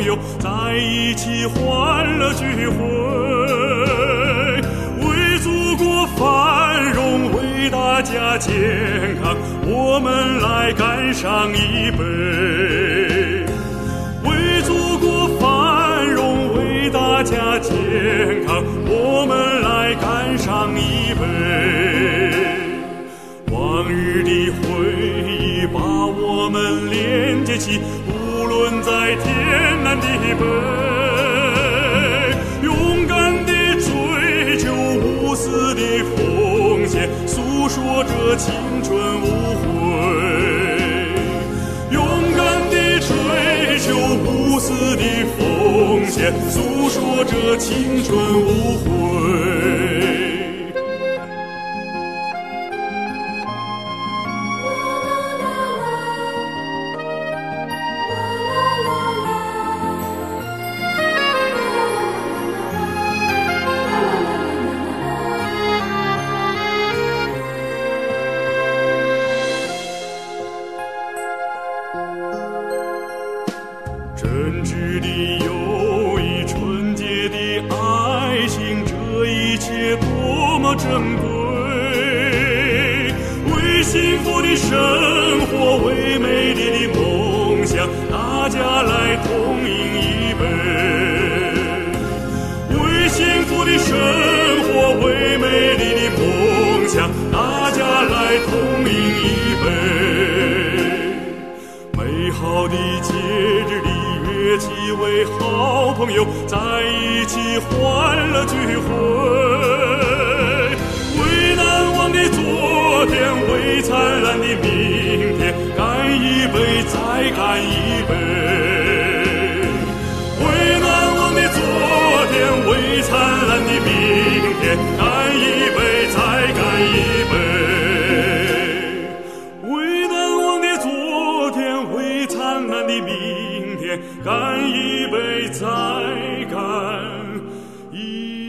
友在一起欢乐聚会，为祖国繁荣，为大家健康，我们来干上一杯。为祖国繁荣，为大家健康，我们来干上一杯。往日的回忆把我们连接起，无论在天南地北，勇敢地追求，无私的奉献，诉说着青春无悔。勇敢地追求，无私的奉献，诉说着青春无悔。真挚的友谊，纯洁的爱情，这一切多么珍贵。为幸福的生活，为美丽的梦想，大家来同饮一杯。为幸福的生活，为美丽的梦想，大家来同饮一杯。美好的节日里，约几位好朋友在一起欢乐聚会，为难忘的昨天，为灿烂的明天，干一杯再干一杯。为难忘的昨天，为灿烂的明天，干一杯再干一杯。为难忘的昨天，为灿烂的明天，干一杯再干一杯。